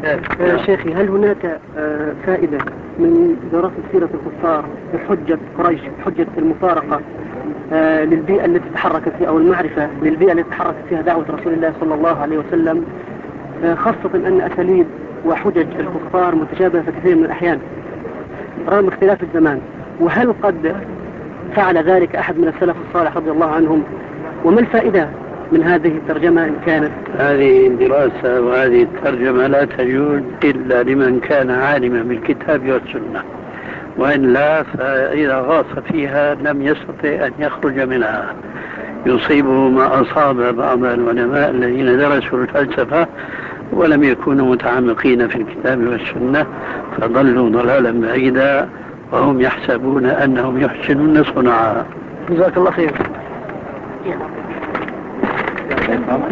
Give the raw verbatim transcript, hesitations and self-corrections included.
آه شيخي، هل هناك آه فائدة من دراسة سيرة الكفار بحجة قريش، بحجة المفارقة آه للبيئة التي تحركت فيها، أو المعرفة للبيئة التي تحركت فيها دعوة رسول الله صلى الله عليه وسلم، آه خاصة أن أساليب وحجج الكفار متشابهة في كثير من الأحيان رغم اختلاف الزمان؟ وهل قد فعل ذلك أحد من السلف الصالح رضي الله عنهم؟ وما الفائدة من هذه الترجمة إن كانت؟ هذه الدراسة وهذه الترجمة لا تجوز إلا لمن كان عالما بالكتاب والسنة، وإلا فإذا غاص فيها لم يستطع أن يخرج منها. يصيبه ما أصاب بعض العلماء الذين درسوا الفلسفة ولم يكونوا متعمقين في الكتاب والسنة، فضلوا ضلالا بعيدا وهم يحسبون أنهم يحسنون صنعا. جزاك الله خير.